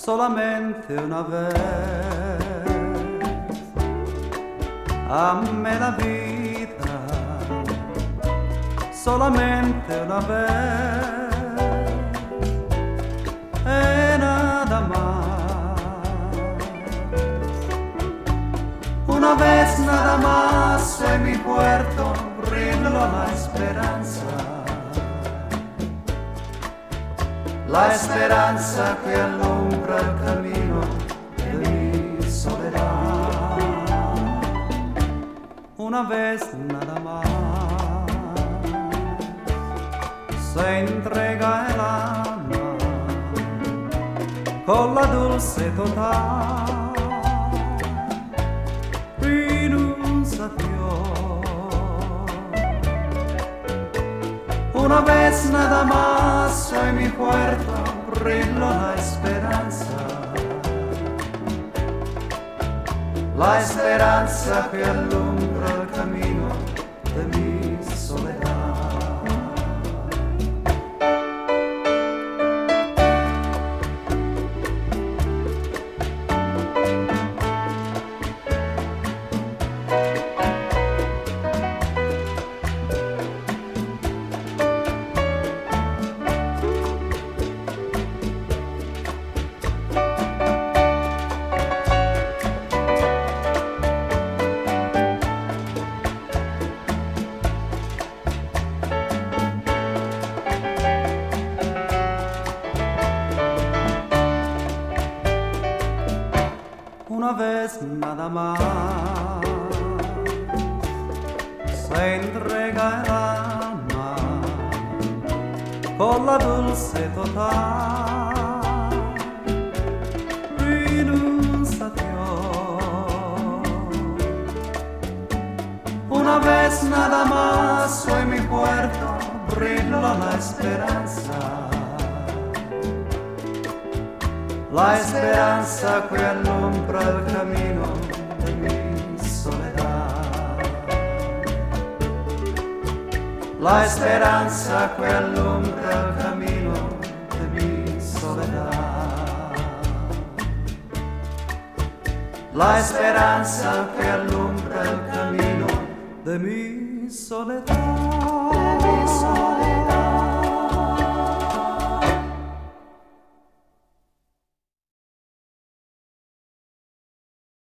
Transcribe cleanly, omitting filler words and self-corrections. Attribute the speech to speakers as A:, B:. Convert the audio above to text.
A: solamente una vez. Amé la vida solamente una vez y nada más. Una vez nada más en mi puerto brilló la esperanza. La esperanza que alumbra el camino de mi soledad. Una vez nada más se entrega el alma con la dulce total renunciación. Una vez nada más en mi puerto brilló la esperanza. La esperanza que alumbra el camino de mi soledad. Una vez nada más se entrega el alma con la dulce total renunciación. Una vez nada más en mi puerto brilló la esperanza. La esperanza que alumbra el camino de mi soledad. La esperanza que alumbra el camino de mi soledad. La esperanza que alumbra el camino de mi soledad. De mi soledad.